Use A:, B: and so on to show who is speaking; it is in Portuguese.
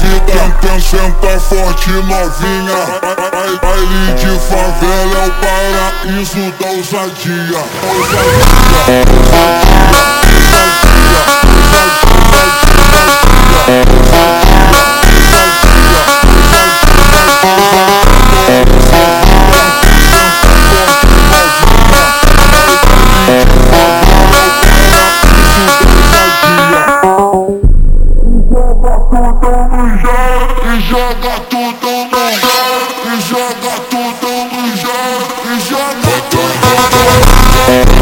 A: Senta forte novinha, baile de favela é o paraíso da ousadia. Joga tudo no chão, e joga tudo no chão, e joga tudo no chão.